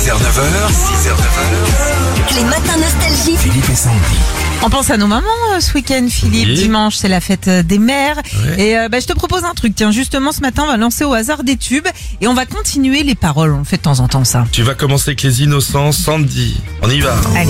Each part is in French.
6h-9h. Les matins nostalgie. Philippe et Sandy. On pense à nos mamans ce week-end, Philippe. Oui. Dimanche, c'est la fête des mères. Ouais. Et je te propose un truc. Tiens, justement, ce matin, on va lancer au hasard des tubes et on va continuer les paroles. On le fait de temps en temps, ça. Tu vas commencer avec les innocents, Sandy. On y va. Allez.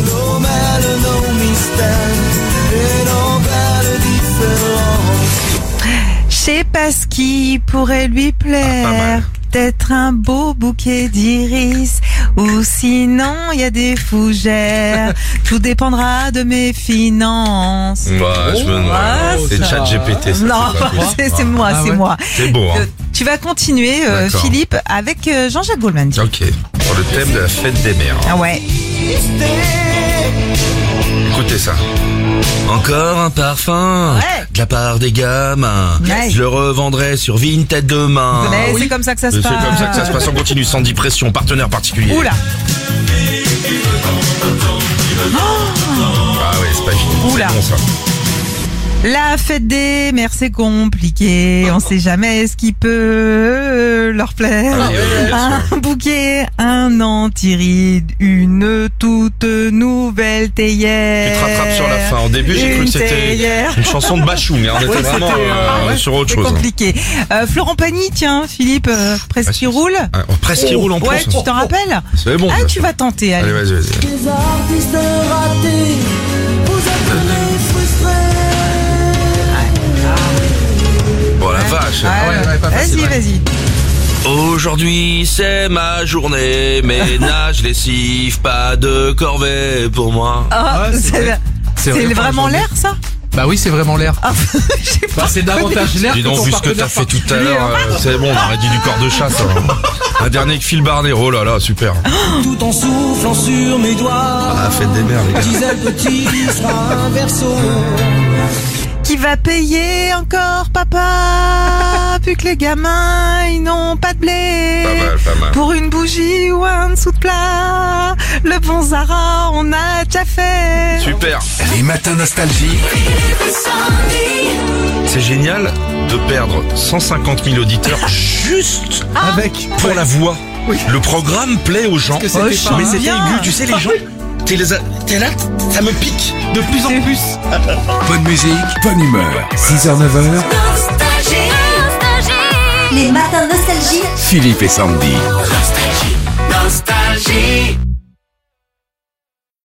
Je sais pas ce qui pourrait lui Pas plaire. mal. Peut-être un beau bouquet d'iris, ou sinon il y a des fougères. Tout dépendra de mes finances. Ouais, je me demande. Ah, C'est ça. ChatGPT. ça, Non, c'est pas possible. c'est moi, c'est moi. C'est beau, hein. Tu vas continuer, D'accord. Philippe, avec Jean-Jacques Goldman. Ok. Pour le thème de la fête des mères. Ah ouais. Écoutez ça. Encore un parfum Ouais. de la part des gamins. Ouais. Je le revendrai sur Vinted demain. Mais c'est comme ça que ça se C'est passe. comme ça que ça se passe. On continue. Sandy Pression, partenaire particulier. Oula. Ah ouais, c'est pas fini. Oula. C'est bon ça. La fête des mères, c'est compliqué. On sait jamais ce qui peut leur plaire. Ah oui, oui, bien Un bouquet, un antiride, une toute nouvelle théière. Tu te rattrapes sur la fin. Au début, j'ai cru Une que c'était théière. une chanson de Bachung. Hein. On était Ouais, vraiment c'était, sur autre C'est chose. compliqué. Florent Pagny, tiens, Philippe, presque qui roule. Ah, presque qui roule en plus. Ouais, tu t'en rappelles? C'est bon. Ah, ça. tu vas tenter, allez. Allez, vas-y. Les artistes ratés, vous êtes frustrés. Bon, la vache. Vas-y. Aujourd'hui, c'est ma journée. Ménage, lessive, pas de corvée pour moi. Ah, c'est vrai, vraiment l'air, ça? Bah oui, c'est vraiment l'air. Ah, je sais pas. Bah, c'est davantage l'air Dis que donc, ton vu ce que partenaire t'as fait tout à particulier, l'heure, hein. c'est bon, on aurait dit du corps de chasse. Un dernier que Phil Barnet. Oh là là, super. Tout en soufflant sur mes doigts, Ah, fête des mères, les gars. disait le petit sera un verso. Qui va payer encore, papa? Vu que les gamins, ils n'ont pas de blé. Pas mal. Pour une bougie ou un dessous de plat. Le bon Zara, on a déjà fait. Super. Les matins nostalgie. C'est génial de perdre 150 000 auditeurs juste Avec. pour la voix. Le programme plaît aux gens. que c'était Oh, pas Mais c'était bien. aigu, tu sais, les gens. T'es là, ça me pique. De plus en plus. Bonne musique, bonne humeur. 6h-9h. Les matins nostalgie. Philippe et Sandy. Nostalgie.